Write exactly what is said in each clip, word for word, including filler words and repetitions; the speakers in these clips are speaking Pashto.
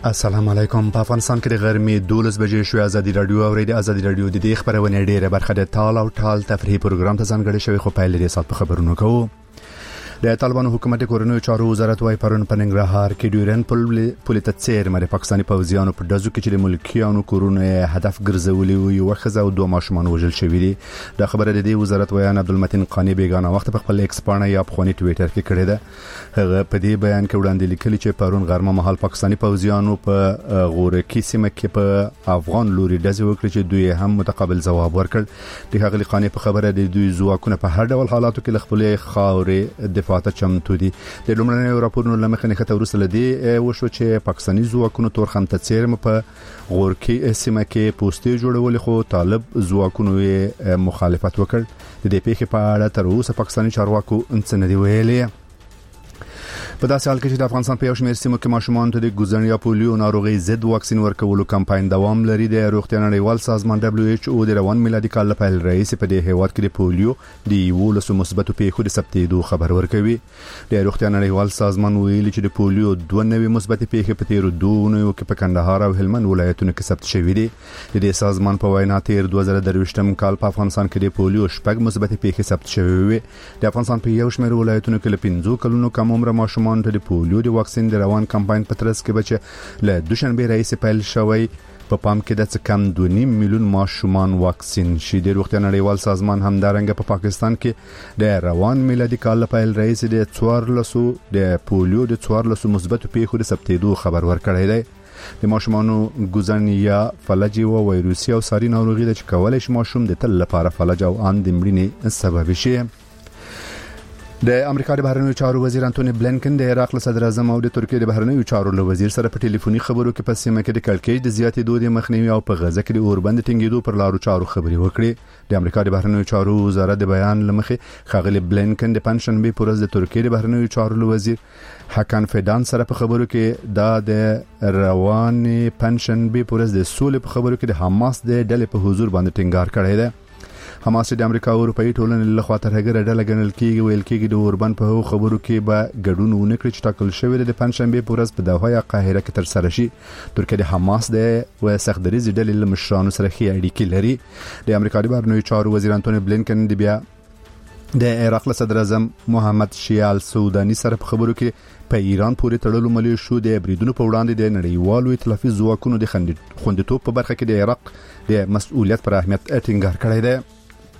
السلام علیکم. په افغانستان کې د غرمې دولس بجې شوې. ازادي رادیو او ریډیو ازادي رادیو د دې خبرونه ډیره برخه د ټال او ټال تفریحي پروګرام ته ځانګړی شوی، خو پایلې د سات په خبرونو کوو. د طالبانو حکومت کورنیو چارو وزارت وايي پرون په ننګرهار کې ډیورن پل پولیس څیر مری پاکستاني پوځیانو په دزو کې چې د ملکیانو کورونه هدف ګرځولي وي او خزه او دوه ماشومان وژل شوی دي. دا خبره د دې وزارت ویان عبدالمتین قانی بیگانه وخت په خپل ایکس باندې یا په خونی ټوئیټر کې کړی ده. هغه په دې بیان کې وړاندې لیکلي چې پرون غرمه مهال پاکستاني پوځیانو په غورکی سیمه کې په افغان لوري دزو وکړي چې دوی هم متقابل جواب ورکړ. د هغه قانی په خبره د دوی ځواکونه په هر ډول حالاتو کې خپل خاورې دفاع ته چمتو دي. د لومړنیو راپورونو لمخې نه کته ورسله دي وشو چې پاکستاني ځواکونو تورخم ته څیرم په غورکی سیمه کې پوسټي جوړول، خو طالب ځواکونو مخالفت وکړ. د دې پیښې په اړه تر اوسه پاکستاني چارواکو څه نه دی ویلي. په داسې حال کې چې د افغانستان په یو شمېر سیمو کې ماشومان ته د ګوزن یا پولیو ناروغي ضد واکسین ورکولو کمپاین دوام لري. د روغتیا نړیوال سازمان دبليو ایچ او د روان میلادي کال لپاره رئیس په دې هیواد کې د پولیو د یولسو مثبتو پیښو د ثبتېدو خبر ورکوي. د روغتیا نړیوال سازمان ویلي چې د پولیو دوه نوي مثبت پیښې په تیرو دوه نوي کې په کندهار او هلمند ولایتونو کې ثبت شوې دي. د دې سازمان په وینا تیر دوه زره درویشتم کال په افغانستان کې د پولیو شپږ مثبت پیښې ثبت شوې وي. د افغانستان په یو شمېر ولایتونو کې له پنځو کلونو کم عمر ماشومان ته د پولیو د واکسین د روان کمپاین په ترڅ کې بچ له دوشنبه رئیس پیل شوی. په پام کې د څه کم دوه نیم میلیون ماشومان واکسین شي. د روغتیا نړیوال سازمان همدارنګه په پاکستان کې د روان میلادي کال لپاره رئیس د څوارلسو د پولیو د څوارلسو مثبت پیښو د ثبتېدو خبر ورکړی دی. د ماشومانو ګوزن یا فلج او وایروسي او ساري ناروغي د چکولای شي ماشوم د تل لپاره فلج او ان د مړینې سبب شي. د امریکا د بهرنیو چارو وزیر انټونی بلینکن د عراق له صدر اعظم او د ترکیې د بهرنیو چارو له وزیر سره په ټلیفوني خبرو کې په سیمه کې د کړکېچ د زیاتېدو د مخنیوي او په غزه کې د اوربند ټینګېدو پر لارو چارو خبري وکړي. د امریکا د بهرنیو چارو وزارت د بیان لمخې خاغلی بلینکن د پنځشنبه پر ورځ د ترکیې د بهرنیو چارو له وزیر حکان فیدان سره په خبرو کې دا د روان پنځشنبه پر ورځ د سولې په خبرو کې د حماس د ډلې په حضور باندې ټینګار کړی دی. حماس د امریکا او اروپאי ټولنې له خوا ترهګر ډله ګڼل کیږي. ویل کیږي د اوربن په خبرو کې به ګډون ونکړي چې ټاکل شوی د پنځشنبه په ورځ په دوحه یا قاهره کې تر سره شي. ترکیه د حماس د وسخدریز ډلې له مشرانو سره ښې اړیکې لري. د امریکا د بهرنیو چارو وزیر انټونی بلینکن د بیا د عراق له صدر اعظم محمد شیال سودانی سره په خبرو کې په ایران پورې تړلو ملیشو د بریدونو په وړاندې د نړیوالو ائتلافي ځواکونو د خوندیتوب په برخه کې د عراق د مسؤلیت پر اهمیت ټینګار کړی دی.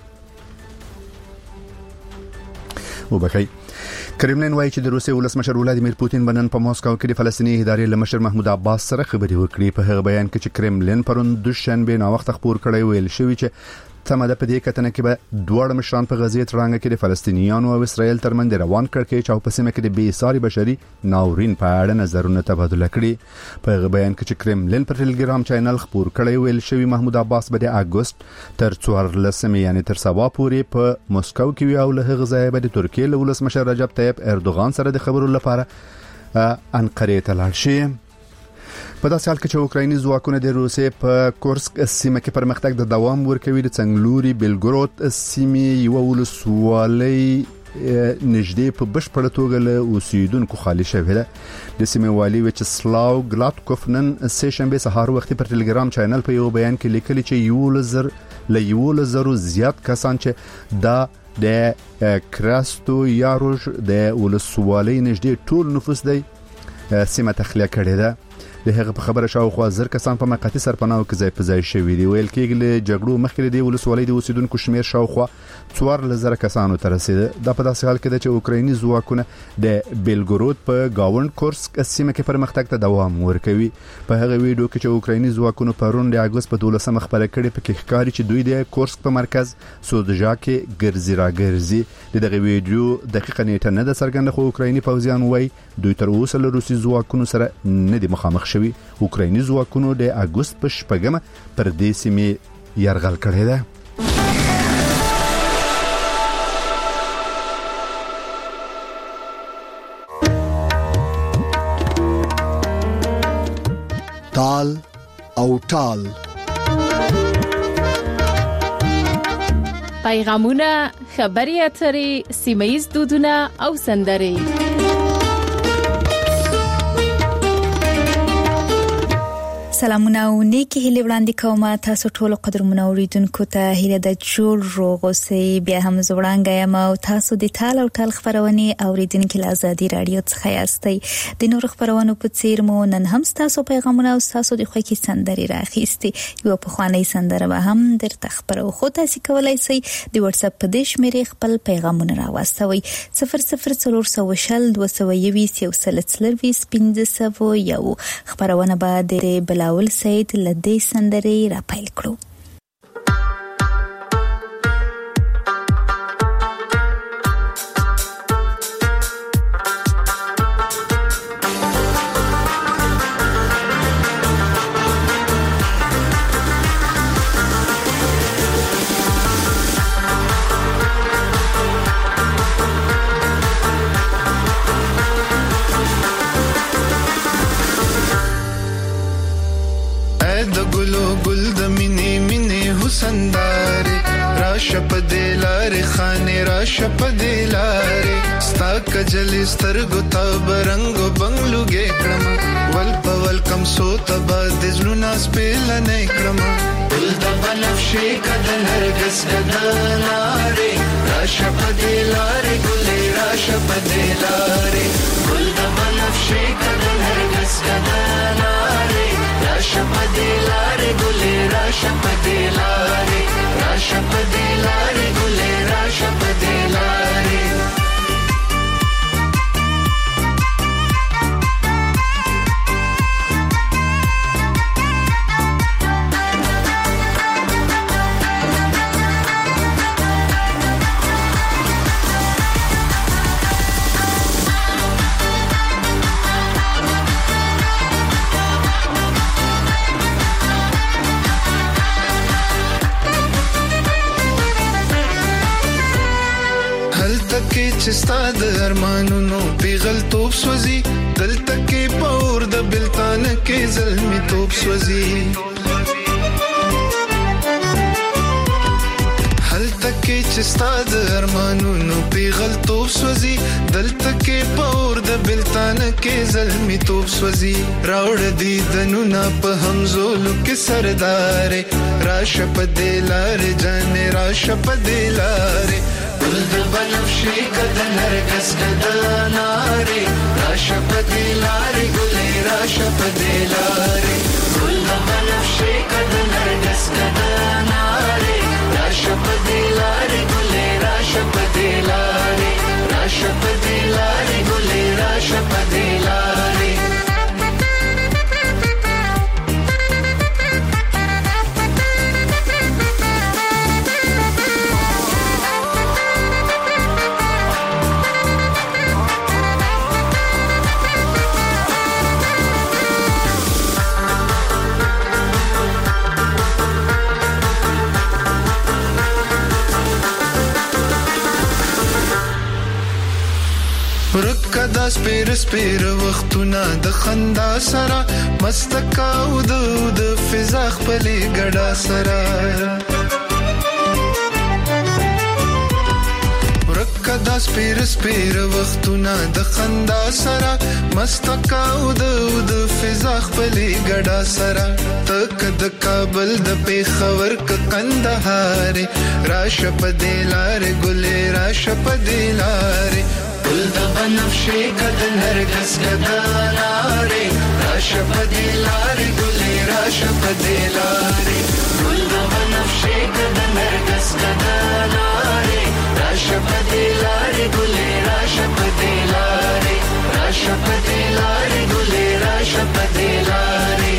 وبخي کرملین وایي چې د روسي ولسمشر ولادیمیر پوتین بنن په ماسکو کې د فلسطیني ادارې له مشر محمود عباس سره خبري وکړي. په هغه بیان کې چې کرملین پرون دوشنبه نا وخت خبر کړی ویل شوی چې تمه ده په دې کتنه کې به دوه مشران په غزې ترانګه کې د فلسطینیانو او اسرائیل ترمنځ روان کړکېچ او په سیمه کې د بې ساري بشري ناورین په اړه نظرونه تبادله کړي. په هغه بیان کې چې کرملین پر ټلګرام چینل خبر کړی ویل شوی محمود عباس به د اگست تر څوارلسمې یعنی تر سبا پورې په مسکو کې وي او له هغه ځای به د ترکیې له ولسمشر رجب طیب اردوغان سره د خبرو لپاره انقره ته لاړ شي. په داسې حال کې چې اوکرایني ځواکونه د روسیې په کورسک سیمه کې پرمختګ د دوام ورکوي، د څنګلوري بیلګورود سیمې یو ولسوالۍ نږدې په بشپړه توګه له اوسیدونکو خالي شوې ده. د سیمې والي ویچسلاو ګلاتکوف نن سه شنبه سهار وخت پر ټلګرام چینل په یو بیان کې لیکلي چې یو لزر له یو لزر زیات کسان چې دا د کراستو یاروش د ولسوالۍ نږدې ټول نفوس دی سیمه تخلیه کړې ده. د هغه په خبره شاوخوا زر کسان په موقتی سرپناه کې ځای په ځای شوي دي. ویل کېږي له جګړو مخکې د ولسوالۍ د اوسیدونکو شمیر شاوخوا څوار لزر کسانو ته رسیده. دا په داسې حال کې ده چې اوکرایني ځواکونه د بیلګورود په گاوند کورسک سیمه کې پرمختګ ته دوام ورکوي. په هغه ویډیو کې چې اوکرایني ځواکونو پرون د اگست په دولسمه خبره کړې په کې ښکاري چې دوی د کورسک په مرکز سودجا کې ګرځي را ګرځي. دغه ویډیو دقیقه نیټه نه ده څرګنده، خو اوکرایني پوځیان وایي دوی تر اوسه له روسي ځواکونو سره نه دي مخامخ شوي. اوکرایني ځواکونو د اگست په شپږمه پر دې سیمې یرغل کړی دی. تال او ټال پیغامونه، خبري اترې، سیمه‌ییز دودونه او سندرې سلامونه او نیکی هیله وړاندې کوم تاسو ټول قدرمن اوریدونکو ته هیله د جوړ روغ اوسئ. بیا هم زوړانګه یم او تاسو د تال او تال خبرونه اوریدونکو له آزادي رادیو څخه یاستئ. د نور خبرونو په څیر مو نن هم تاسو پیغامونه او تاسو د خوښي سندري راخېستي. یو په خواني سندره به هم درته خبرو خو تاسو کولای شئ د واتس اپ په دیش مری خپل پیغامونه راوستوي صفر صفر څلور سوه شل دوه سوه یویس یو سل څلرویس پنځه سوه یو. خبرونه به د بلاول سید لدی سندري را پیل کړو. سنداري راشه په دلاره خانه راشه په دلاره ستا کجل سترګو ته برنګو بنگلوګې کړم ول په ول کم سو ته باد زلونا سپېل نه کړم ول د بنفشي کدل هرګس کدلاره راشه په دلاره ګلې راشه په دلاره ول د بنفشي کدل هرګس کدلاره راشه په دلاره ګلې راشه په دلاره راشه په دلاره ګلې راشه په دلاره چستا د ارمانونو پیغل توپ سوزي دلته کې پور د بلتان کې زلمی توپ سوزي هلته کې چستا د ارمانونو پیغل توپ سوزي دلته کې پور د بلتان کې زلمی توپ سوزي راوړ دي دنونه په همزولو کې سردار راشه په دلار جان راشه په دلار ول د بنفشي کدل هرګس کدلاره راشه په دلاره ګلې راشه په دلاره ول د بنفشي کدل هرګس کدلاره راشه په دلاره ګلې راشه په دلاره راشه په دلاره ګلې راشه په دلاره دا سپیر سپیر وختونه د خندا سره مستکاو د د فضا خپلې ګډا سره ورکه دا سپیر سپیر وختونه د خندا سره مستکاو د د فضا خپلې ګډا سره تک د کابل د پیښور ک قندهار راشه په دلار ګلې راشه په دلار ول د بنفشي کدل هرګس کدلاره راشه په دلاره ګلې راشه په دلاره ول د بنفشي کدل هرګس کدلاره راشه په دلاره ګلې راشه په دلاره راشه په دلاره ګلې راشه په دلاره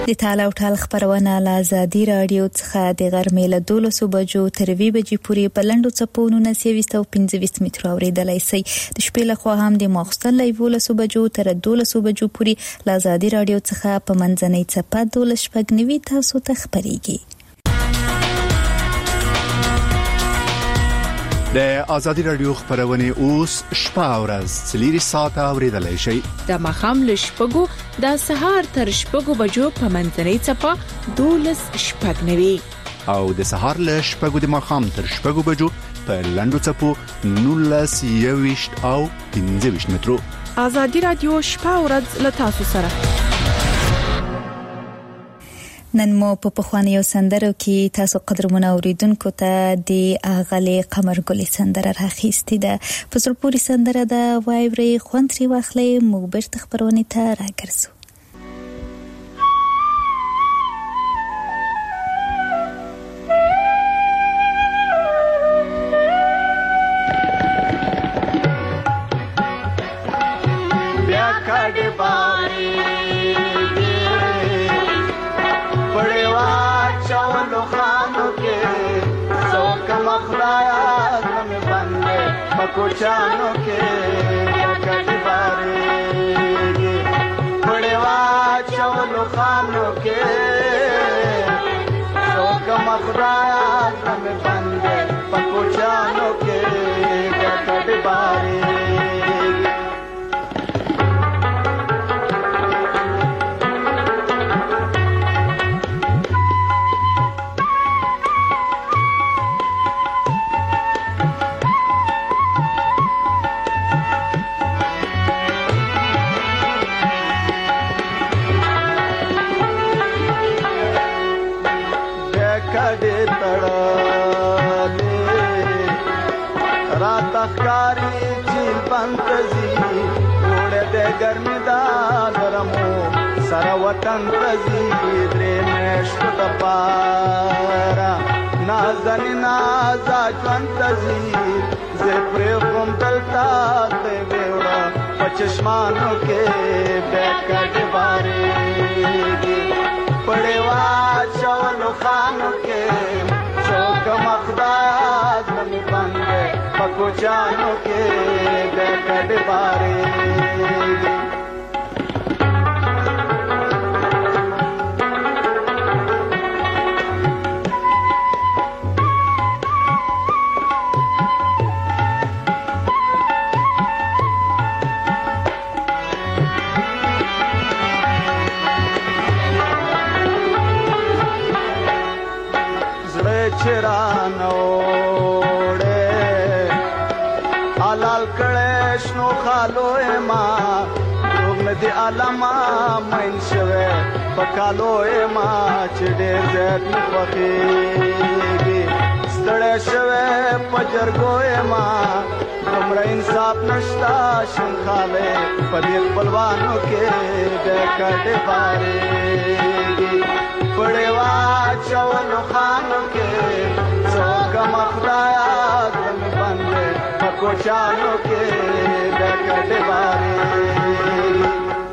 د تال او ټال خبرونه له آزادي رادیو څخه د غرمې له دولسو بجو تر وی بجې پورې په لنډو څپو نولس او پنځه مترو اورېدلای شئ. د شپې له خوا هم د ماخوستن له یولسو بجو تر دولسو بجو پورې له آزادي رادیو څخه په منځنۍ څپه دولس شپږ نوي تاسو ته خبرېږي. د آزادي رادیو خبرونه اوس شپه ورځ څلور ساعته اوریدلای شئ. د مخام له شپږو د سهار تر شپږو بجو په منځنۍ څپه دولس شپږ نوي او د سهار له شپږو د مخام تر شپږو بجو په لنډو څپو نولس یويشت او پنځه مترو. آزادي رادیو شپه ورځ له تاسو سره. نن مو په پخوانیو سندرو کې تاسو قدرمنو اوریدونکو ته د اغلې قمرګلې سندره راخېستې ده. په زړه سندره ده، وایوري خوندري واخلې، موږ بیرته خبرونه ته راګرځو. بیا کډ باري چاولو خانو کې څوک مخلایا زم باندې پکوچانو کې کډي باري پړوا چاولو خانو کې څوک مخلایا زم باندې پکوچانو کې کډي باري. कारी झील पंतजी उड़े दे गर्मी दा गरमो सर वतन तजी द्रे मेश्क दपारा नाजनी नाजा जंतजी जे प्रेम दलता ते बेवड़ा पचश्मानो के बैकट बारे पड़ेवा चवलो खानो के चौक मखदाज नमी बंदे पकुचानो के बैकट बारे. चरानोड़े आलाल कलेशनो खालोए माँ लोग में दे आलमा मंशवे पकालोए माँ चिड़े ज़ैत में पकेगी स्टड़े शवे पजर गोए माँ कमरा इंसाफ नश्ता शंखाले पदीर बलवानों के बैकट बारेगी पड़ेवा चवलो खानों के चौक मखदाया तुम बंदे पकोचानों के बैकट बारे.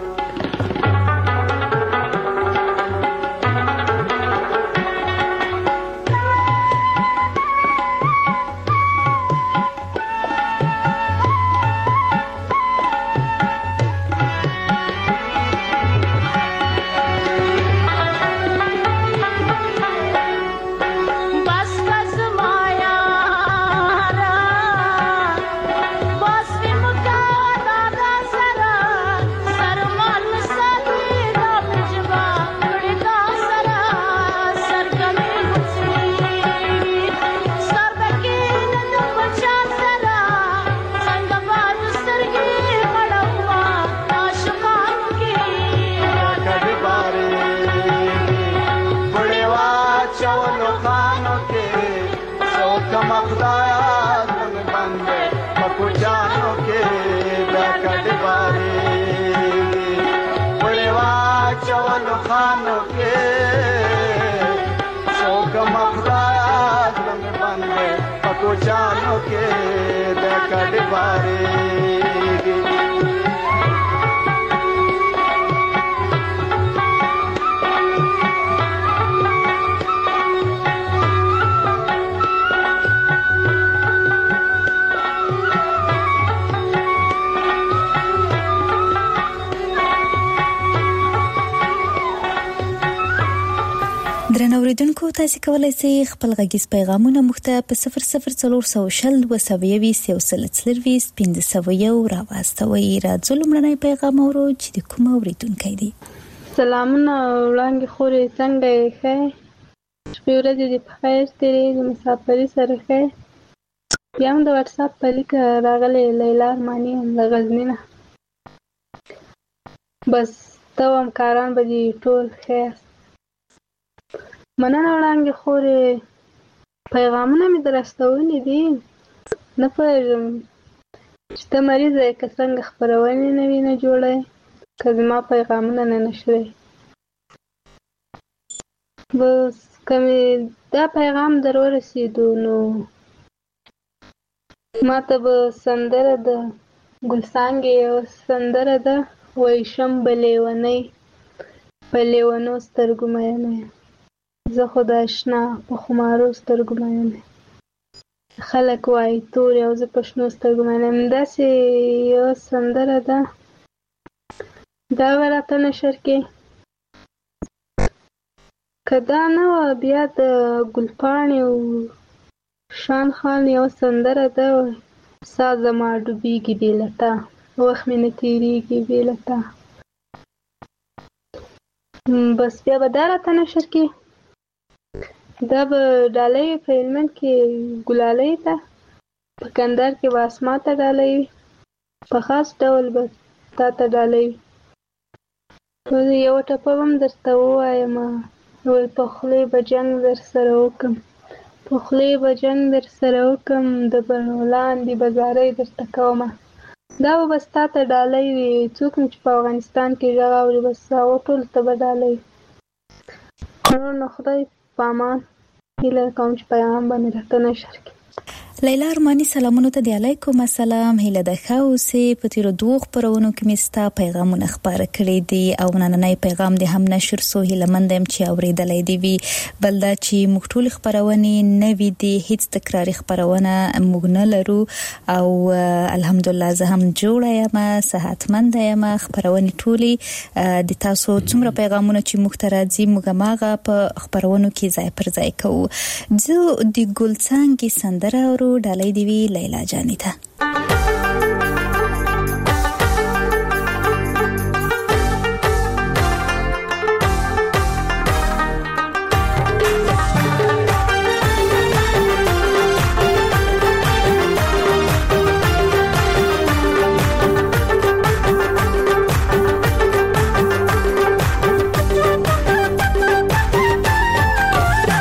पकोचानों के बैकट बारे اوریدونکو تاسو کولای شئ خپل غږیز پیغامونه موږ ته په صفر صفر څلور سوه شل دوه سوه یوویشت یو سل څلرویشت پنځه سوه یو راواستوئ. راځو لومړنی پیغام اورو چې د کوم اوریدونکی دی. سلامونه وړاندې خورې، څنګه یې؟ ښه شپې ورځې دې په خیر تېرې، د مسافرۍ سره ښه. بیا هم د وټساپ په لیک راغلی لیلا ارماني یم له غزني نه. بس ته او همکاران به دې ټول ښه یاست. مننه وړاندې خورې، پیغامونه مې در استولي دي. نه پوهېږم چې ته مریضه یې که څنګه خپرونې نه وي نه جوړی، که زما پیغامونه نه نشری. بس که مې دا پیغام در ورسېدو نو ما ته به سندره د ګلڅانګې یوه سندره ده، ویشم به لیونۍ په لیونو سترګو مینه یم، زه خو د اشنا په خمارو سترګو مینه یم. خلک وایي تورې او زه په شنو سترګو مینه یم. داسې یوه سندره ده، دا به راته نشر کې. که دا نه وه بیا د ګلپاڼې او شان خان یوه سندره ده، ساه زما ډوبېږي بې له تا، وخت مې نه تېرېږي بې له تا. بس بیا به دا راته نشر کې. دا به ډالۍ په هلمند کې ګلالۍ ته، په کندهار کې به اسما ته ډالۍ وي، په خاص ډول به تا ته ډالۍ وي. یوه ټپه به هم درته ووایم، وایي په خولې به جنګ در سره وکړم، په خولې به جنګ در سره وکړم، د بڼو لاندې به زارۍ درته کومه. دا به بس تا ته ډالۍ وي. څوک چې په افغانستان کې غږ اوري بس هغو ټولو ته به ډالۍ وي. نور نو خدای په امان. هیله کوم چې پیغام به مې راته نشر کړي. لیلا ارماني سلامونو ته دی. علیکم السلام. هیله ده ښه اوسې. په تېرو دوو خپرونو کې مې ستا پیغامونه خپاره کړي دي او نننی پیغام دې هم نشر سو. هیلهمند یم چې اورېدلی دې وي. بل دا چې موږ ټولې خپرونې نوې دي، هیڅ تکراري خپرونه موږ نه لرو او الحمدلله زه هم جوړه یم، صحتمنده یم. خپرونې ټولې د تاسو څومره پیغامونه چې موږ ته راځي موږ هماغه په خپرونو کې ځای پر ځای کوو. زه د ګلڅانګې سندره اورو، ډالۍ دی وی لیلا جانی ته.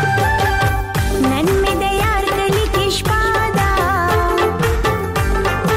नन में दयार कली किश पादा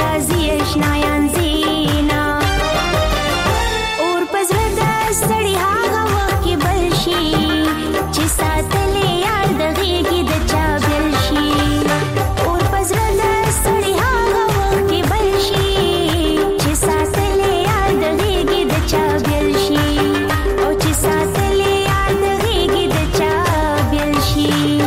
راځي اشنایان زینا اور پزړه د سړی هغه وخت کې بل شي چې ساتلې یار د غېږې د چا بل شي اور پزړه د سړی هغه وخت کې بل شي چې ساتلې یار د غېږې د چا بل شي او چې ساتلې یار د غېږې د چا بل شي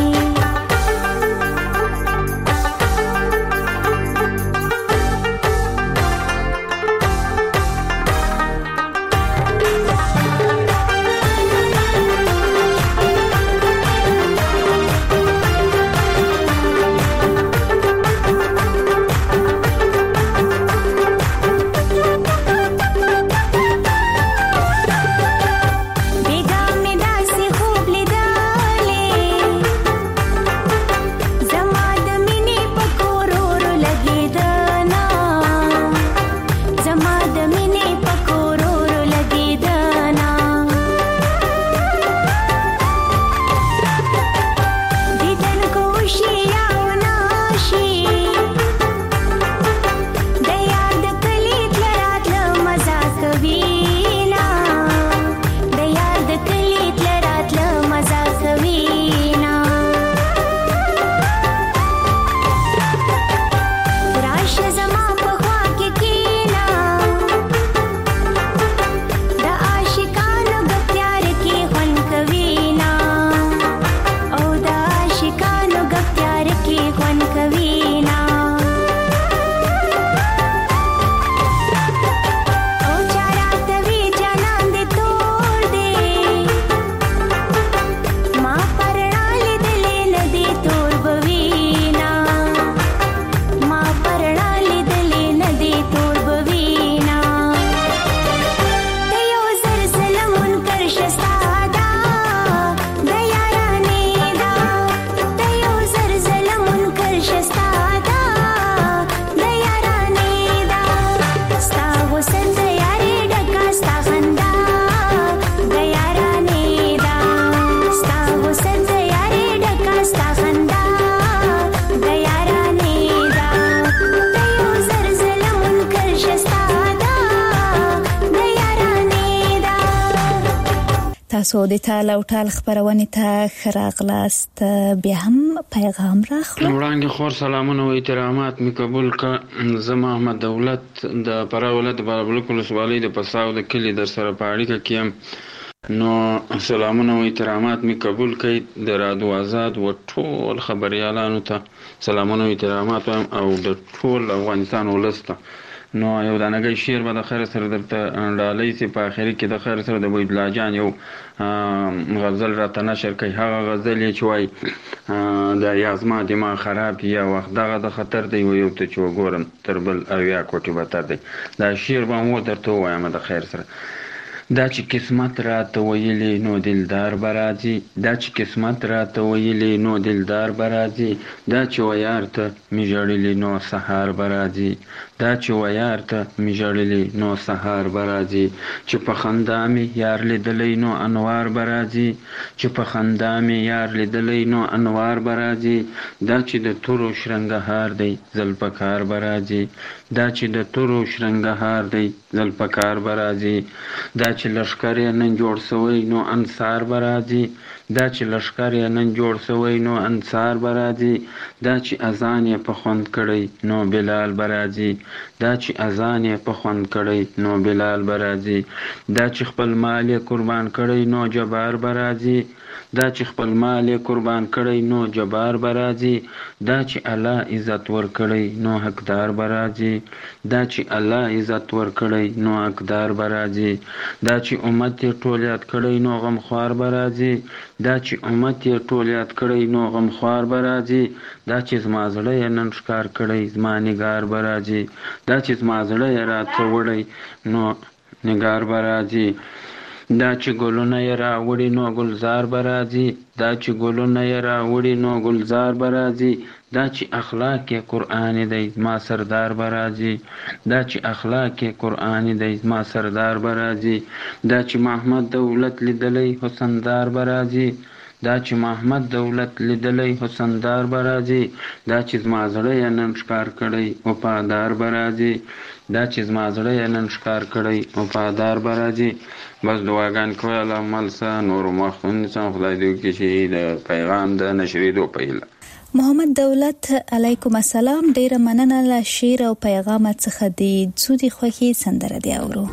تاسو د تال او ټال خبرونه ته خراغلاست بیا هم پیغام راخلو وړاندې خور سلامونه او احترامات می قبول ک زما احمد دولت د پراولت بلبل ولسوالۍ د پساو د کلی در سره پاړی کیم نو سلامونه او احترامات می قبول کړئ د رادیو آزاد و ټول خبريالانو ته سلامونه او احترامات او د ټول افغانستان ولسته نو یو دانګي شعر به د خیر سره درته ډالۍ سي په اخر کې د خیر سره د وی بلاجان یو غزل راته نشر کوي هغه غزل چې وای د یازما دماغ خراب یا وخت دغه د خطر دی یو ته چې وګورم تربل او یا کوټي وتر دی دا شعر به مو درته وایم د خیر سره دا چې قسمت راته ویلې نو دلدار برازي دا چې قسمت راته ویلې نو دلدار برازي دا چې ویار ته میجړلې نو سحر برازي دا چې ویار ته میجړلې نو سحر برازي چې په خندا می یار لیدلې نو انوار برازي چې په خندا می یار لیدلې نو انوار برازي دا چې د تورو شرنګهار دی زلپکار برازي دا چې د تورو شرنګهار دی زلپکار برازي دا چې لشکر نن جوړ سوی نو انصار برازي دا چې لشکر نن جوړ سوی نو انصار برازي دا چې اذان یې په خوند کړی نو بلال برازي دا چې اذان یې په خوند کړی نو بلال برازي دا چې خپل مال یې قربان کړی نو جبار برازي دا چې خپل مال یې قربان کړی نو جبار برازي دا چې الله عزت ور کړی نو حقدار برازي دا چې الله عزت ور کړی نو حقدار برازي دا چې امت یې ټول یاد کړی نو غم خوار برازي دا چې امت یې ټول یاد کړی نو غم خوار برازي دا چې زما زړه یې نن ښکار کړی زما نگار برازي دا چې زما زړه یې راته وړی نو نگار برازي دا چې ګلونه یې راوړي نو ګلزار برازي دا چې ګلونه یې راوړي نو ګلزار برازي دا چې اخلاق قرآن دی ما سردار برازي دا چې اخلاق قرآن دی ما سردار برازي دا چې محمد دولت لیدلې حسندار برازي دا چې محمد دولت لیدلی حسندار به راځي، دا چې زما زړه یې نن ښکار کړی وفادار به راځي، دا چې زما زړه یې نن ښکار کړی وفادار به راځي. بس دعاګانې کوی الله عمل څه نور وخت ونیسم. خدای دې وکړي چې د پیغام د نشرېدو په هیله. محمد دولت علیکم السلام، ډیره مننه له شعر او پیغام څخه د څودي خوږی سندره دی اورو.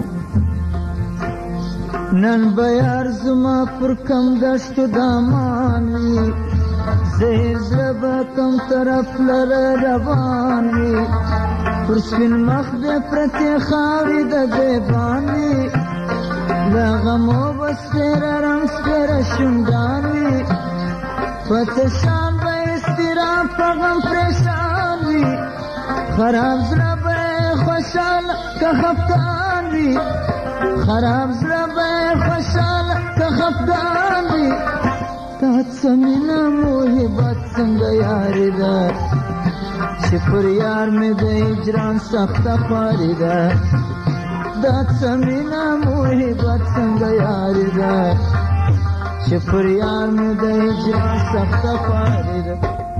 نن بیار زما پر کم دشتو دامانی زهر زربا کم طرف لر روانی پر سپین مخ دے پرتی خاوی دا دیبانی لغمو بس پیر رنگ سپیر شندانی فتشان با استرام پغم پریشانی خراب زربا خوشال که خفتانی خراب زربا خوشال که خفتانی تات سمینا محبت سنگ یاری دا شپر یار میں دے اجران سخت خواری دا تات سمینا محبت سنگ یاری دا شپر یار میں دے اجران سخت خواری دا.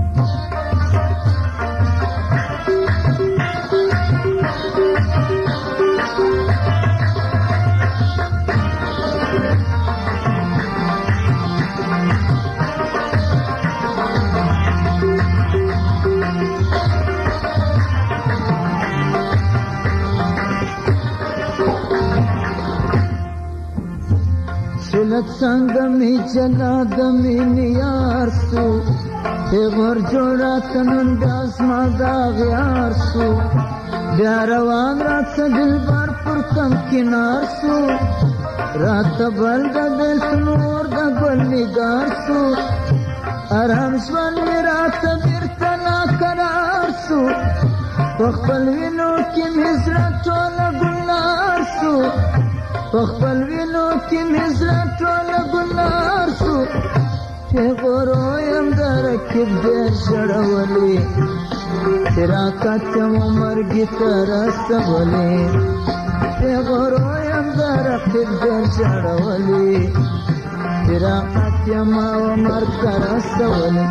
شلت سنگمی چلا دمی نیار سو پیغور جوڑا تنن داز مادا غیار سو بیاروان رات سا دل بار پر کم کنار سو رات بل دا دل سنور دا گل نگار سو آرام شوان می رات بیرتنا قرار سو پخپل وینو کی مزرا تولا گلار سو پخپل وینو کی مزرا تولا گلار سو پیغورویم درکب دیر شڑولی تیرا کتم مرگی ترست بولی پیغورویم درکب دیر شڑولی تیرا کتم مرگ ترست بولی.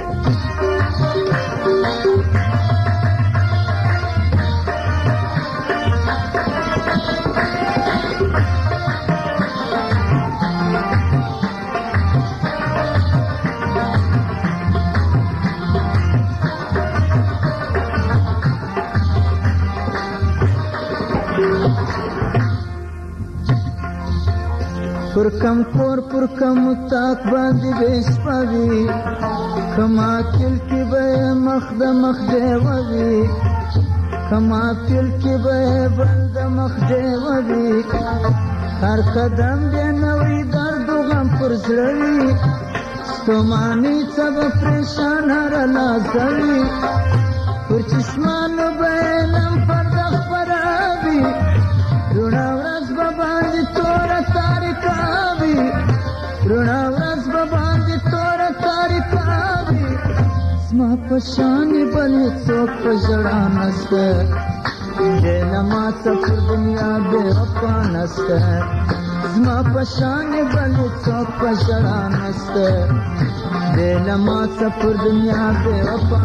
پر کم کور پر کم تاک باندې بیش پاوی کما تل کی به مخد مخده وی کما تل کی به بند مخده وی هر قدم دې نوې درد غم پر زړوي ستومانی سب پریشان هر لازوي پر چشمانو به نم پرد خبروي رونا ورځ به باندې تور تاریکاوي رونا ورځ به باندې تور تاریکاوي زما په شان بل څوک په ژړا نسته دل ما سفر دنیا بے وفا نسته زما په شان بل څوک په ژړا نسته دل ما سفر دنیا بے وفا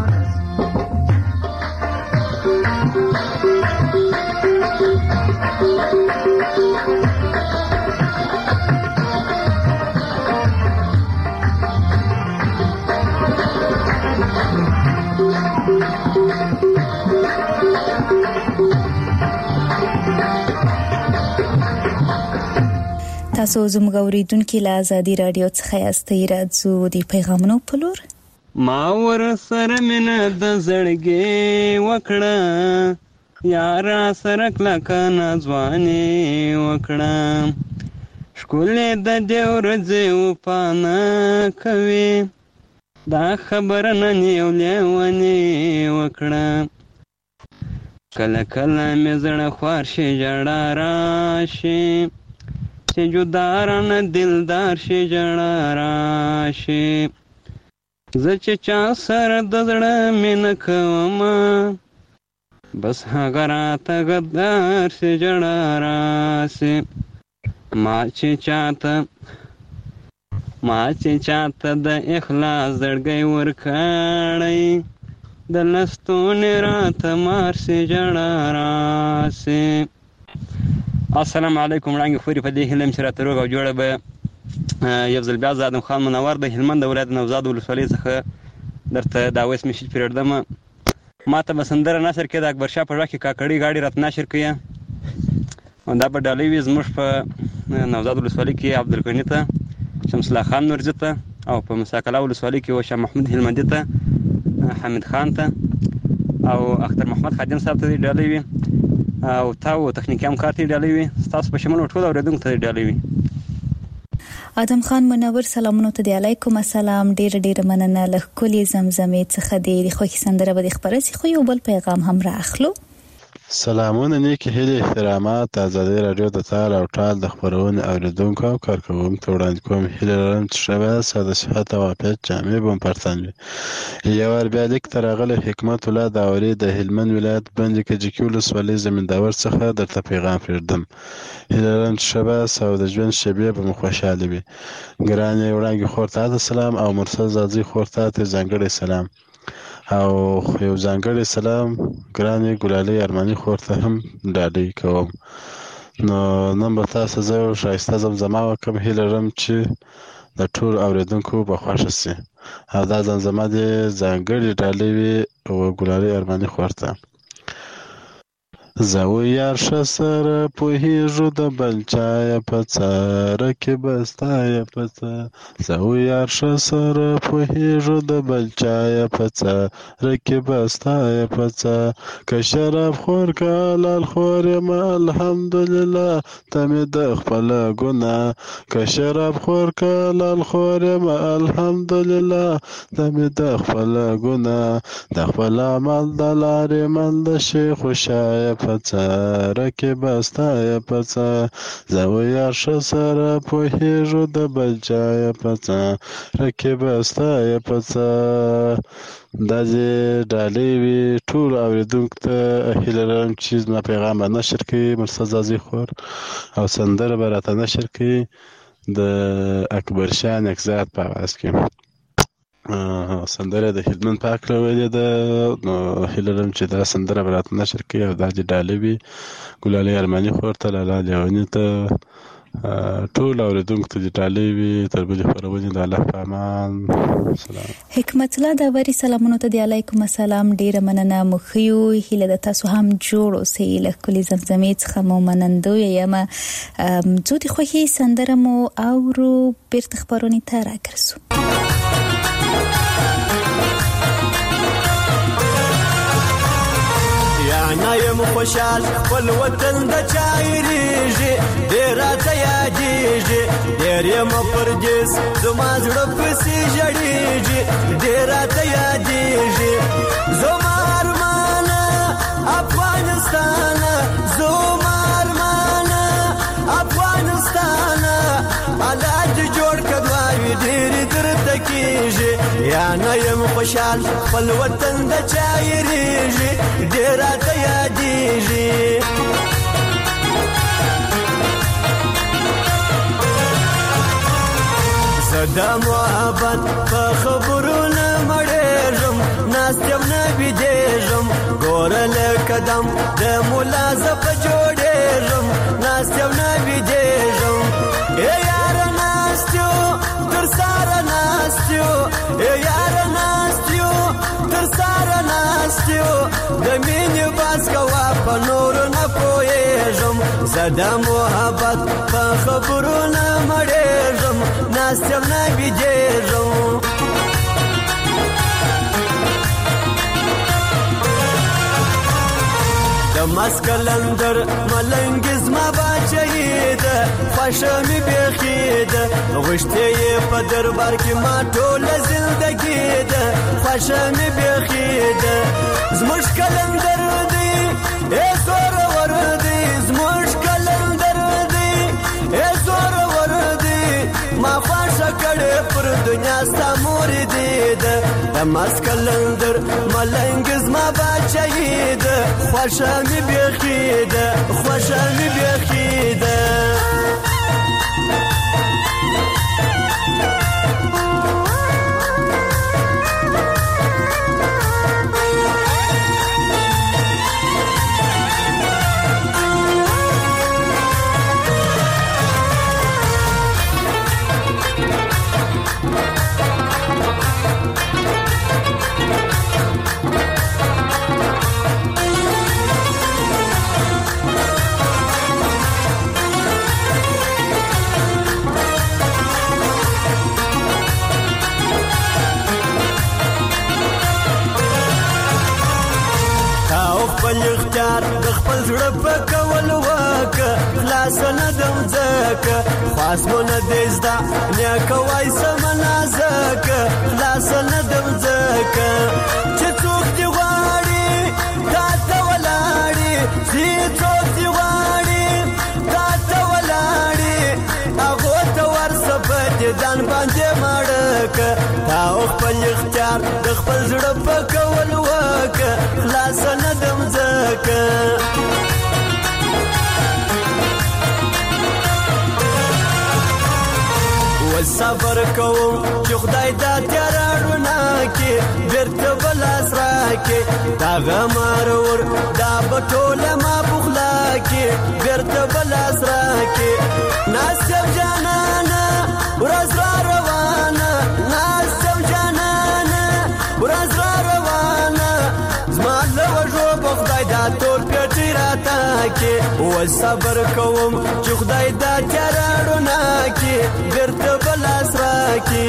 تاسو زموږ اوریدونکو له آزادي رادیو څخه یاستئ. راځو د پیغامونو په لور. ما ور سره مینه د زړګي وکړه یارا سره کلکه نازوانې وکړه ښکلې د دې ورځې وپانه کوي دا خبره نن یو لیونې وکړه کله کله مې زړه خوار شي ژړا راشي چې جدارانه دلدار شي ژړا راشي زه چې چا سره د زړه مینه کومه بس هغه راته غدار شي ژړا راشي ما چې چاته ما چې چاته د اخلاص زړګی ورکړی د لستونې راته مارسي جړه راسي. السلام علیکم. وړاندې خوري په دې هیله یم چې راته روغ او جوړه به یو ځل بیا زه ادم خان منور د هلمند د ولایت نوزاد ولسوالۍ څخه درته دا وایس میسیج پرېږدم. ما ته به سندره نشر کړې د اکبرشاه په غږ کې کاکړۍ ګاډي راته نشر کړې. دا به ډالۍ وي زموږ په نوزاد ولسوالۍ کې عبدالغني ته، شمس الله خان نورزي ته، او په مساکله ولسوالۍ کې شاه محمود هلمندي ته، حمید خان ته او اختر محمد خادم صاحب ته ډالۍ وي، او تا او تخنیکي همکار ته ډالۍ وي، ستاسو په شمول ټول اوریدونکو ته ډالۍ وي. ادم خان منور سلامونه ته دی. علیکم السلام. ډیر ډیر مننه له کلی زمزمې څخه دی خو کی سندره به خبره سي خو یو بل پیغام هم راخلو. سلامونه نیکی هیله احترامات آزادی رادیو د تال او ټال د خبرونې اوریدونکو او کارکوونکو ته وړاندې کوم. هیله لرم چې شبه ساده صحت او عافیت جامع بم پرتان وي. یو ور بیا لیک ترغله حکمت الله داوري د هلمند ولایت بند کې ولسوالۍ زمینداور څخه درته پیغام پرېږدم. هیله لرم چې شبه ساده ژوند شبیه به خوشاله وي. ګرانې وړاندې خورته د سلام او مرسل زازي خورته ته ځانګړی سلام او یو ځانګړی سلام ګرانې ګلالۍ ارماني خورته هم ډالۍ کوم. نو نن به تاسو زه ښایسته زمزمه وکړم. هیله لرم چې د ټول اوریدونکو به خوښه سي او دا زمزمه دې ځانګړې ډالۍ وي او ګلالۍ ارماني خورته. زه و یار ښه سره پوهېږو د بل چایه په څاره کې به ستایه په څه. زه و یار ښه سره پوهېږو د بل چایه په څاره کې به ستایه په څه. که شراب خور که حلال خور یم الحمدلله ته مې د خپله ګناه. که شراب خور که حلال خور یم الحمدلله ته مې د خپله ګناه. د خپل عمل د لارې من د شي خوشایه په څاره کې به ستایه په څه. زه و یار ښه سره پوهېږو د بل چایه په څاره کې به ستایه په څه. دا دې ډالۍ وي ټول اوریدونکو ته. هیله لرم چې زما پیغام به نشر کړي مرسل زازي خور او سندره به راته نشر کړي د اکبرشاه نکزاد په اواز کې. سندره د هلمند پاک ویلې ده. نو هیله لرم چې دا سندره به راته نشر کړي او دا دې ډالۍ وي ګلالۍ ارماني خور ته، لالا لیوني ته، ټول اوریدونکو ته دې ډالۍ وي. تر بلې خپرونې د الله په امان. سلام. حکمت الله داوري سلامونه ته دی. علیکم السلام. ډیره مننه مخیو. هیله د تاسو هم جوړ اوسئ. له کلی زمزمې څخه مو منندوی یم. زه د خوښي سندره مو اورو بیرته خبرونې ته راګرځو. انا یم خوشحال خپل وطن د چایریږي ډیر راته یادېږي ډیر یم پردیس زما زړه پسې ژړېږي ډیر راته یادېږي زما ارمانه افغانستان زما ارمانه افغانستان الله دې جوړ کړي ډیر درته کېږي. یا نه یم خوشحال خپل وطن د چایریږي ډیر راته یادېږي. زه د محبت په خبرونه مړېږم ناست یم نه بیدېږم ګوره له قدم د ملا زه په جوړېږم ناست یم نه بیدېږم. ای یاره ناست یو تر ساره ناست یو ای یاره ناست یو تر ساره ناست یو د مینې باز کوه په نورو نه پوهېږم. زه د محبت په خبرونه مړېږم ناست یم نه بیدېږم. د مسکلندر ملنګ زما باچهی ده خوښه مې بیخي ده غوښتې یې په دربار کې ما ټوله زندګي ده خوښه مې بیخي ده. زموږ کلندر دی ای زورور دی زموږ کلندر دی ای زورور دی ما خوښه کړې پر دنیا ستا مور دی ده. د مسکلندر ملنګ زما باچهی ده خوښه مې بیخي ده خوښه مې بیخي ده. خاصونه دزدا نیک وای سمنازک خلاصونه دمزک چې څوک دی غواړي تا ته ولاړی چې څوک دی غواړي تا ته ولاړی هغه ته ورسپد ځان باندې مړک تا خپل اختیار د خپل زړه په کول وک خلاصونه دمزک صبر کوم چې خدای دا تیارونه کې بیرته بل اسرا کې دا غمرور دا بټوله ما بخلا کې بیرته بل اسرا کې ناسب جانانا ورځ را روانه ناسب جانانا ورځ را روانه زما له وژو په خدای دا تور پیټی راته کې و صبر کوم چې خدای دا تیارونه کې بیرته بل اسرا کې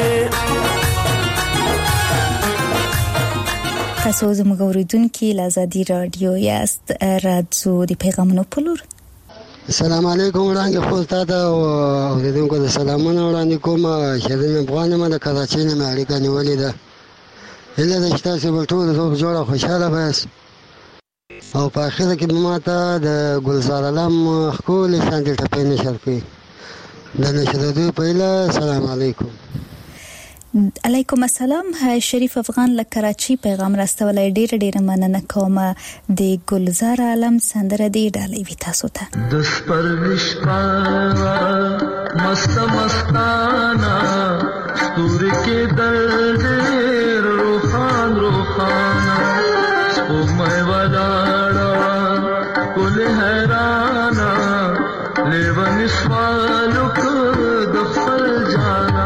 تاسو زموږ اوریدونکو له آزادي رادیو یاست راځو د پیغامونو په لور. السلام علیکم وړاندې خو تاسو اوریدونکو د سلامونه وړاندې کوم شهرین افغان ما د کراچۍ نه اړیکه نیولې ده هله د تاسو په ټول روغ جوړه خوشاله بس او په اخر کې ماته د ګلزار علم خپل شانتي ټپې نشر کړی د نشراتو پهله. السلام علیکم. علیکم السلام. شریف افغان له کراچۍ پیغام راستولای ډیر ډیر مننه کوم د ګلزار عالم سندره دی ډالۍ وی تاسو ته. د سپرلش پا مست مستانا ستور کې درد روخان روخانا او مې ولاړا کول حیرانا لیون سوالو کو د خپل جانا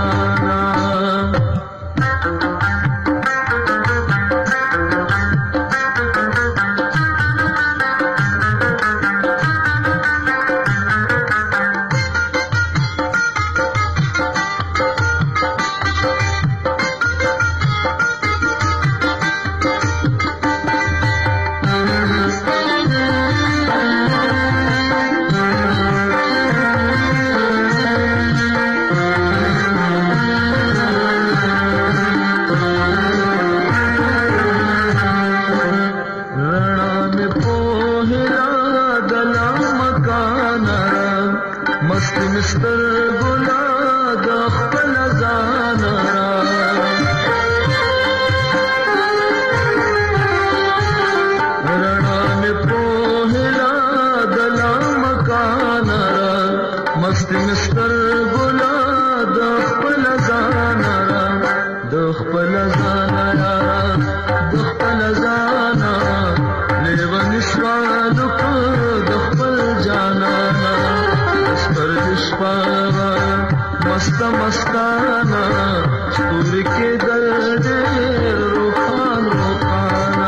मस्ताना सूर्य के दर्द रूहान रूहाना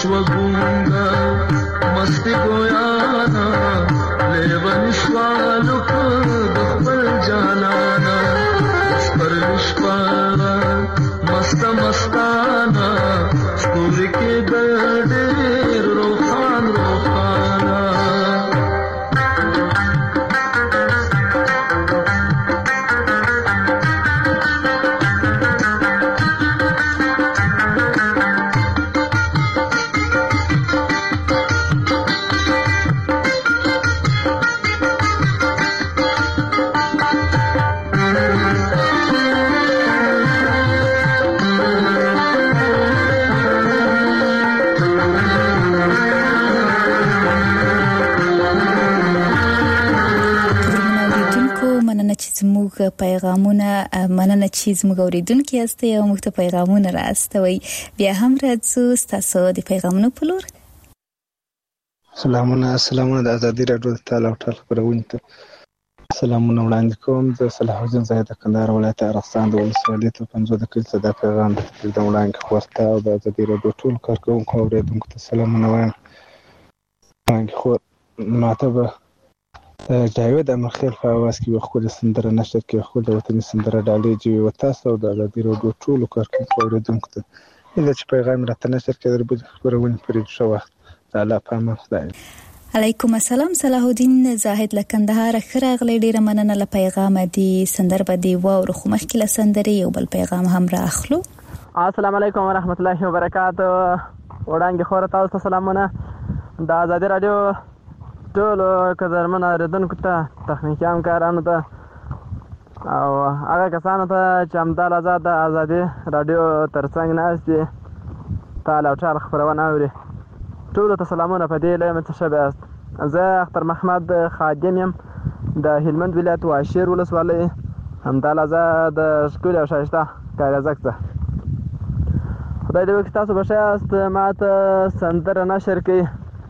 شو ګونګا مستی ګویانا لیوان شوالو په خپل جانانا پر شپارا مست مستانا ستوري کې د ډېر روخان روخانا زموږ پیغامونه مننه چې زموږ اوریدونکو یاستئ او موږ ته پیغامونه راستوي. بیا هم راځو ستاسو د پیغامونو په لور. سلامونه سلامونه د ازادي راډیو د تعال او ټال خبرونه ته سلامونه وړاندې کوم. د صلاح الدین زاهد د کندهار ولایت ارغستان د ولسوالۍ ته پنځه د کلي صدا پیغام د وړاندې خورته او د ازادي راډیو ټول کارکونکو اوریدونکو ته سلامونه وایم. وړاندې خور ماته جاوید امرخیل په اواز کې وخت سندره نشر کې خپل د وطني سندره ډالې جوړ وتاسو او د ازادي راډیو ټول کارکونکو اوریدونکو ته اله چې پیغام راته نشر کې دربو خبرونه پرې شو وخت تعالی پامه خدای. علیکم السلام. صلاح الدین زاهد له کندهار خراغلی ډیره مننه له پیغام دی سندر بدی و او خو مخکې له سندري یو بل پیغام هم راخلو. السلام علیکم ورحمت الله وبرکاتہ. وړاندې خور تاسو ته سلامونه. د ازادي راډیو ټول قدرمن اوریدونکو ته تخنیکي همکارانو ته او هغه کسانو ته چې همدال آزاد د ازادي راډیو ترڅنګ ناست دي تعال او ټال خبرونه اوري. ټولو ته سلامونه په دې لایمه څه شبه است. زه اختر محمد خادم یم د هلمند ولایت واشیر ولسوالۍ همدال آزاد د شکول او شایسته کارزک ته. خدای دې وکړي تاسو به ښه یاست. ما ته سندره نشر کوي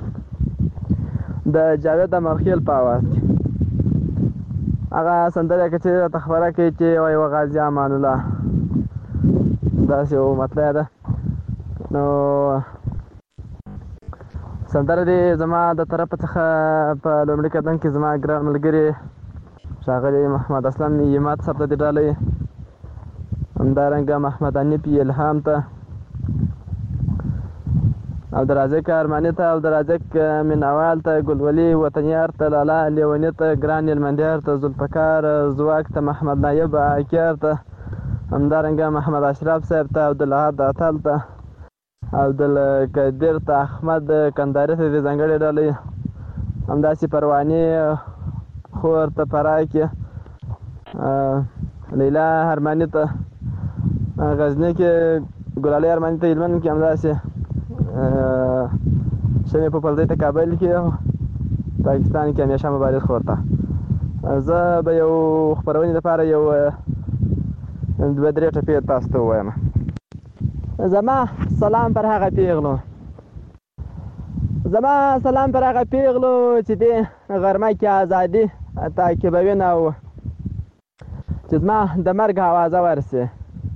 د جاوید امرخیل په اواز کې. هغه سندره کې چې راته خبره کوي چې وایي غازي امان الله داسې یو مطلع ده. نو سندره دې زما د طرفه څخه په لومړي قدم کې زما ګران ملګري ښاغلي محمد اسلم یمات صاحب ته دې ډالۍ، همدارنګه محمد حنیف الهام ته او درازک ارمانی ته او درازک منوال ته ګلولي وطنیار ته لالا لیونی ته ګران المندیار ته ذوالفقار زواک ته محمد نایب عکیار ته همدارنګه محمد اشرف صاحب ته عبدالحد عطل ته عبدالقدیر ته احمد کندهاري ته دې ځانګړې ډالۍ، همداسې پرواني خور ته پراکې لیلا ارمانی ته غزني کې ګلالي ارمانی ته هلمند کې همداسې شمې په پلدې ته کابل کې پاکستان کې همیشه مبارز خورته. زه به یو خپرونې لپاره یو دوه درې ټپې تاسو ته ووایم. زما سلام پر هغه پیغلو زما سلام پر هغه پیغلو چې دې غرمه کې ازادي تعقیبوي او چې زما د مرګ اوازه ورسي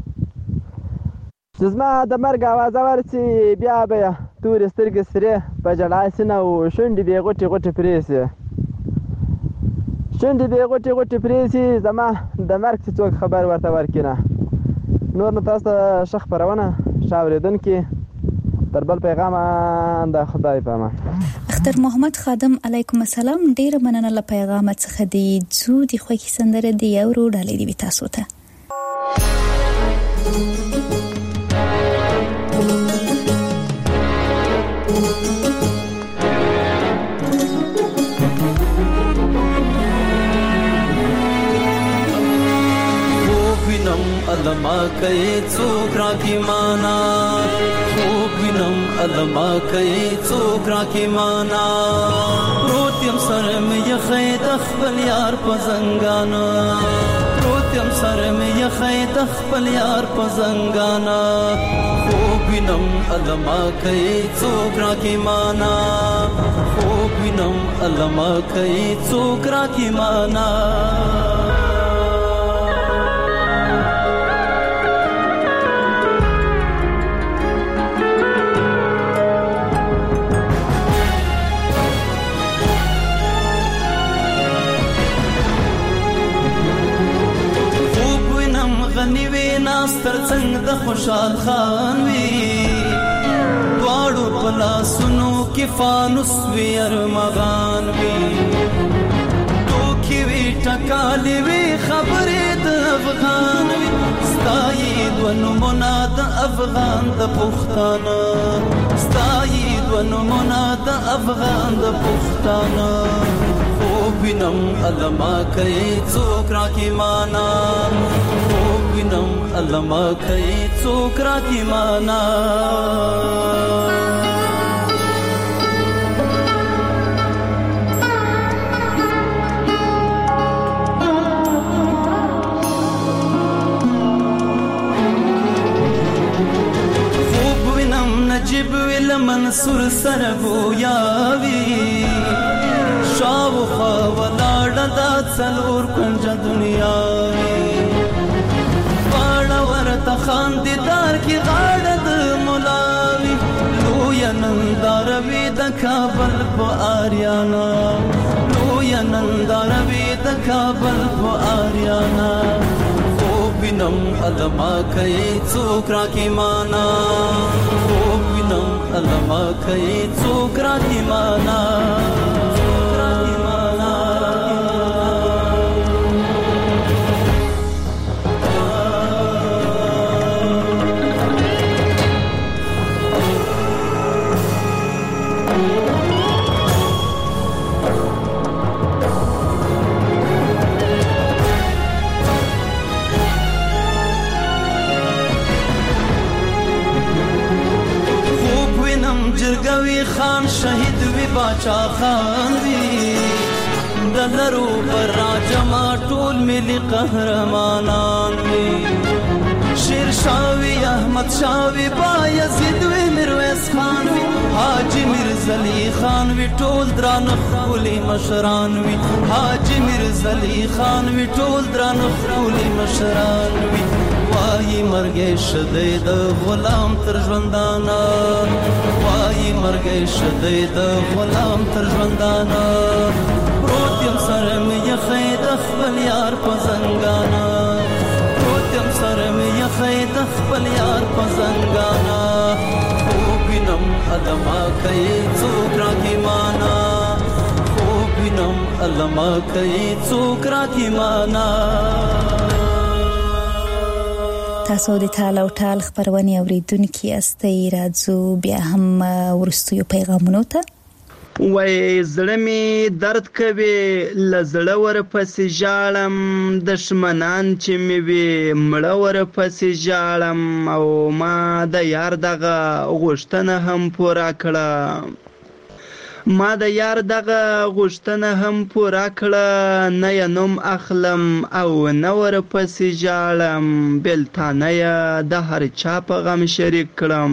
چې زما د مرګ اوازه ورسي بیا به تورې سترګې سرې په ژړا سینه او شونډې بې غوټې غوټې پرې سي شونډې بې غوټې غوټې پرې سي زما د مرګ چې څوک خبر ورته ورکړي نه. نور نو تاسو ته ښه خپرونه ښه اورېدونکي تر بل پیغامه د خدای په امان. اختر محمد خادم علیکم السلام. ډیره مننه له پیغام څخه دی زو دی خوښي سندره دی یو رو ډالې دی تاسو ته. علما کوي څوک راکې معنا خوب وینم علما کوي څوک راکې معنا پروت یم سره مې یخې د خپل یار په زنګانا پروت یم سره مې یخې د خپل یار په زنګانا خوب وینم علما کوي څوک راکې معنا خوب وینم علما کوي څوک راکې معنا لاس ترڅنګ د خوشحال خان وي دواړو په لاسونو کې فانوس وي ارمغان وي ټوکې وي ټکالې وي خبرې د افغان وي ستایي دوه نومونه د افغان د پښتانه ستایي دوه نومونه د افغان د پښتانه خوب وینم علما کوي څوک راکې مانا خوب وینم علما کوي څوک راکې مانا نجیب ویل منصور سره گویاوی شاوخوا ولاړه دا څلور کنجه دنیاوی واړه ورته خاندیدار کې غاړه د ملاوي لویه ننداره وي د کابل په آریانا لویه ننداره وي د کابل په آریانا وینم علما کوي څوک راکې مانا خوب وینم علما کوي څوک راکې مانا جرګوي خان شهید وي باچا خان وي د لرو پر راجما ټول ملي قهرمانان وي شیر شاوي احمد شاوي بایزید وي میرویس خان وي حاجی میرزلی خان وي ټول درانه خولي مشران وي حاجی میرزلی خان وي ټول درانه خولي مشران وي وای مرګ شدې د غلام تر ژوندانا وای مرګ شدې د غلام تر ژوندانا پروت یم سره مې یخې د خپل یار په زنګانا پروت یم سره مې یخې د خپل یار په زنګانا خوب وینم علما کوي څوک راکې مانا خوب وینم علما کوي څوک راکې مانا تاسو د ټال او ټال خبرونه اوریدونکو یاستئ راځو بیا هم ورستیو پیغامونو ته وای زړه می درد کوي لزړه ور پسې ژاړم دشمنان چې می وي مړه ور پسې ژاړم او ما د یار دغه غوښتنه هم پوره کړه ما د یار دغه غوښتنه هم پوره کړه نه یې نوم اخلم او نه ور پسې ژاړم بېلتانه یې د هر چا په غم شریک کړم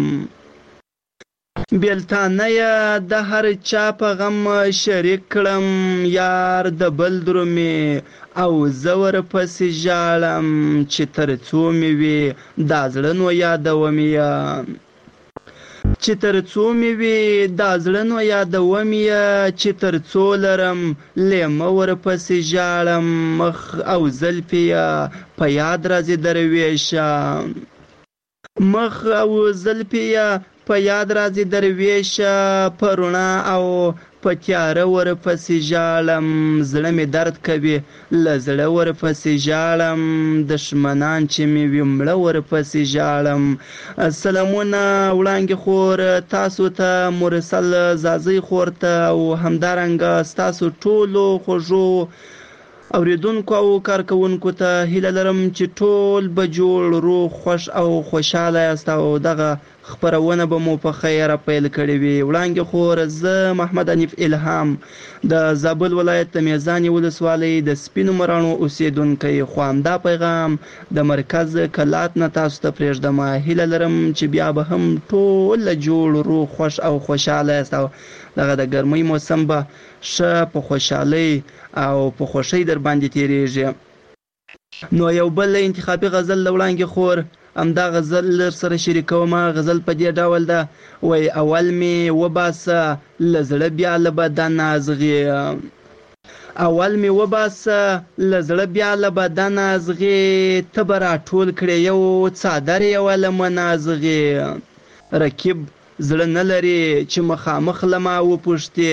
بېلتانه یې د هر چا په غم شریک کړم یار د بل درومې او زه ور پسې ژاړم چې تر څو مې وي دا زړه نو یادوم یې چې تر څو مې وي دا زړه نو یادوم یې چې تر څو لرم لیمه ور پسې ژاړم مخ او زلفې یې په یاد راځي درویشه مخ او زلفې یې په یاد راځي درویشه په رڼا او په تیاره ور پسې ژاړم زړه مې درد کوي له زړه ور پسې ژاړم دشمنان چې مې وي مړه ور پسې ژاړم سلامونه وړانګې خور تاسو ته مرسل زازۍ خور ته او همدارنګه ستاسو ټولو خوږو اوریدونکو او کارکونکو ته هیله لرم چې ټول به جوړ روغ خوش او خوشاله یاست او دغه خبرونه به مو په خیره پیل کړې وي وړانګې خور زه محمد حنیف الهام د زابل ولایت د میزانې ولسوالۍ د سپینو مراڼو اوسیدونکی خو همدا پیغام د مرکز کلات نه تاسو ته پرېږدم هیله لرم چې بیا به هم ټول جوړ روغ خوش او خوشاله یاست او دغه د ګرمۍ موسم به ښه په خوشحالۍ او په خوښۍ در باندې تیریږي نو یو بل انتخابي غزل له وړانګې خور همدا غزل لر سره شریکوم غزل په دې ډول ده وای اول می وباسه لزړه بیا له بدن ازغي اول می وباسه لزړه بیا له بدنه زغې ته به راټول کړې یو څادر یې وله منازغې رکیب زړه نه لري چې مخامخ له ما وپوښتې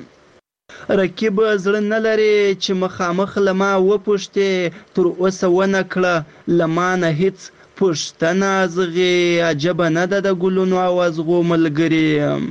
رکیب زړه نه لري چې مخامخ له ما وپوښتې تر اوسه ونه کړه له ما نه هېڅ پوښتنه زغې عجبه نه ده د ګلونو او ازغو ملګري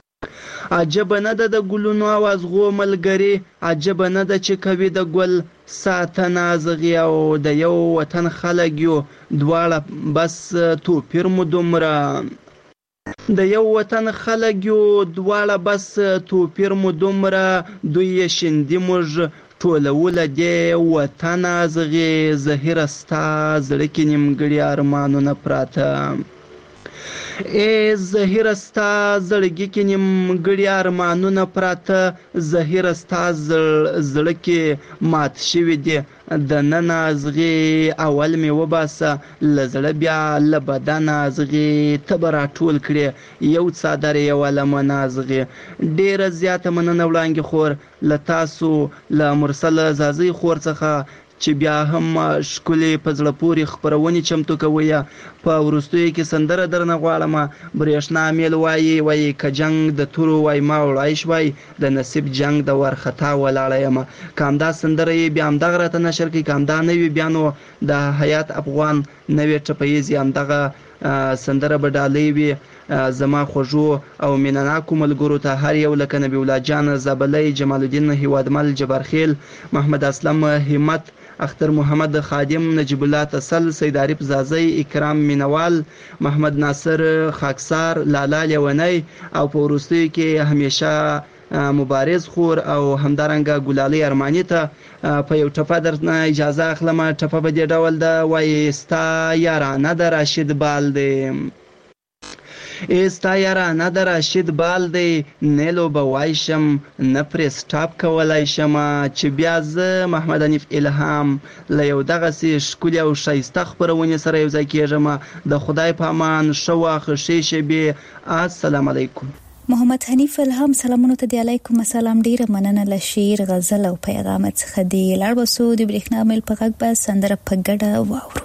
عجبه نه ده د ګلونو او ازغو ملګري عجبه نه ده چې کوي د ګل ساتنه زغې او د یو وطن خلک یو دواړه بس توپیر مو دومره د یو وطن خلک یو دواړه بس توپیر مو دومره دوی یې شیندي موږ ټولوله دې وطنه زغې زهیره ستا زړه کې نیمګړي ارمانونه پراته ای زهیره ستا زړګي کې نیمګړي ارمانونه پراته زهیره ستا زړه کې مات شوي دي د ننه زغې اول مې وباسه له زړه بیا له بدنه زغې ته به راټول کړې یو څادر یې وله منه زغې ډېره زیاته مننه وړانګې خور له تاسو له مرسل زازۍ خور څخه چې بیا هم ښکلې په زړه پورې خپرونې چمتو کوئ په وروستیو کې سندره درنه غواړم برېښنا میل وایي وایي که جنګ د تورو وای ما وړای شوای د نصیب جنګ د وارخطا ولاړه یم که همدا سندره یې بیا همدغه راته نشر کړي که همدا نه وي بیا نو د حیات افغان نوې ټپییز یې همدغه سندره به ډالۍ وي زما خوږو او مینناکو ملګرو ته هر یو لکه نبی الله جان زابلی جمال الدین هیوادمل جبارخیل محمد اسلم همت اختر محمد خادم نجیب الله تسل سید عارف زازی اکرام مینوال محمد ناصر خاکسار لالا لیونی او په وروستیو کې همیشه مبارز خور او همدارنګه ګلالۍ ارمانی ته په یو ټپه درنه اجازه اخلم ټپه به دې ډول ده وایي ستا یارانه د راشد بال دی ستا یارانه د راشد بال دی نیلو به وای شم نه پرې سټاپ کولی شم چې بیا زه محمد حنیف الهام له یو دغسې ښکلې او ښایسته خپرونې سره یو ځای کېږم د خدای په امان ښه واخه ښې شېبې السلام علیکم محمد حنیف الهام سلامونو ته دی علیکم السلام ډیره مننه له شعر غزل او پیغام څخه دی لاړ بسو د برېښنا میل په غږ به سندره په ګډه واورو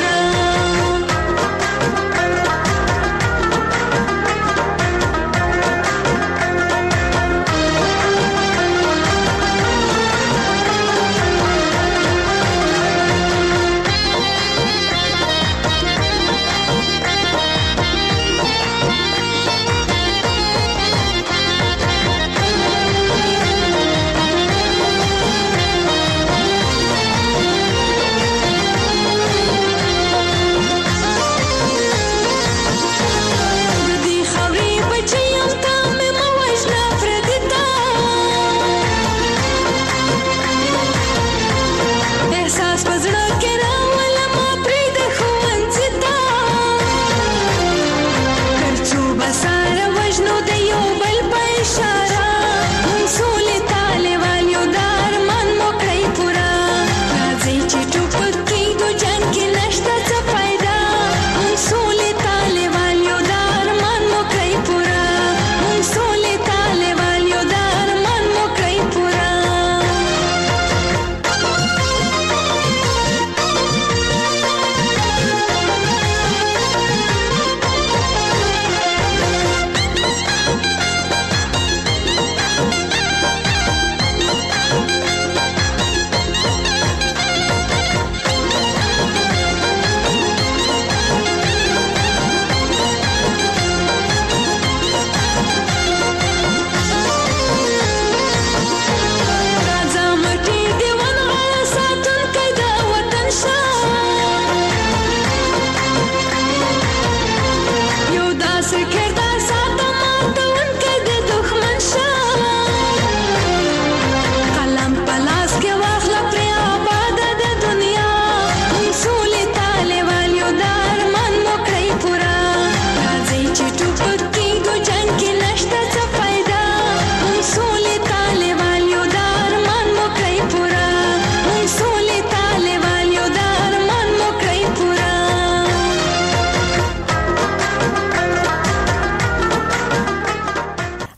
Thank you.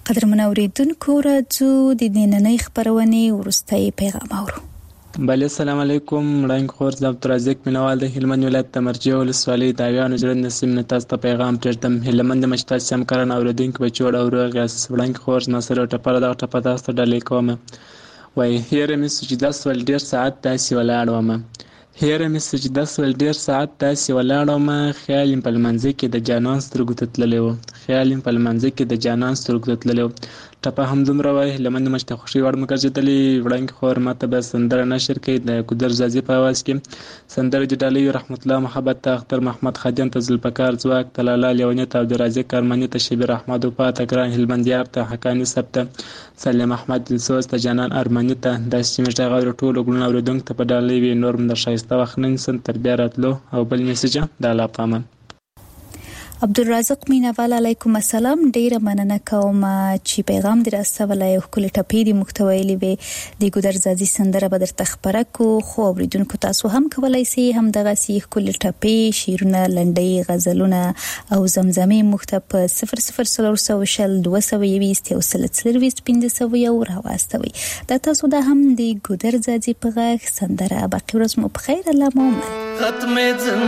قدرمن اوریدونکو راځو د نننۍ خبرونې ورستۍ پیغام اورو. بله السلام علیکم. وړاندې خور د عبدالرزاق مینوال د هلمند ولایت د مرجع ولسوالۍ د اویانو ژرند نسیم نه تاسو ته پیغام پرېږدم. هلمند د مشتات همکاران اوریدونکي به جوړ او روغ یاست. وړاندې خور ناصر ټپه دغه ټپه تاسو ته ډالۍ کوم. وایي هیره مې سو چې داس ول ډېر ساعت داسې ولاړ وم هیره مې سو چې داس ول ډېر ساعت داسې ولاړ وم خیال یې په لمانځه کې د جانان سترګو ته تللی و خیال یې په لمانځه کې د جانان سترګو ته تللی و. ټپه همدومره وایي هلمند د مشت خوښۍ وړ مو ګرځېدلې. وړاندې خور ماته به سندره نشر کوي د ګودر زازي په اواز کې. سندره د ډالۍ رحمت الله محبت ته اختر محمد خادم ته ذوالفقار ځواک ته لالا لیوني ته عبدالرازق ارمني ته شبیر احمد وفا ته ګران هلمندیار ته حقاني صاحب ته سلیم احمد دلسوز ته جانان ارمني ته داسې چې موږ دغه ټولو ګلونه اورېدونکو ته په ډالۍ وي. نور هم د ښایسته وخت نه نیسم تر بیا راتلو. او بل میسج د الله په امان. عبدالرزاق مینوال علیکم السلام. ډیره مننه کوم چې پیغام در استولای او کله ټپې د محتوی وي د ګودر زازي سندره به درته خبره کو. خو اوریدونکو تاسو هم کولای شئ هم دغه سی کله ټپې شیرونه لنډۍ غزلونه او زمزمې مختب صفر صفر صفر صفر شل دوه سوه یویست او سلسله ویست پنځه سوه یو راوستوي. دا تاسو د هم د ګودر زازي په غږ سندره. باقي ورځ مو په خیر. الله مو ختم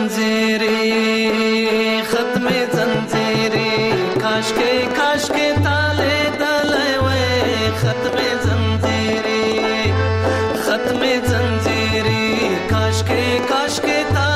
زنجیری ختم زنجیری کاش کے کاش کے تالے تالے وے ختم زنجیری ختم زنجیری کاش کے کاش کے تالے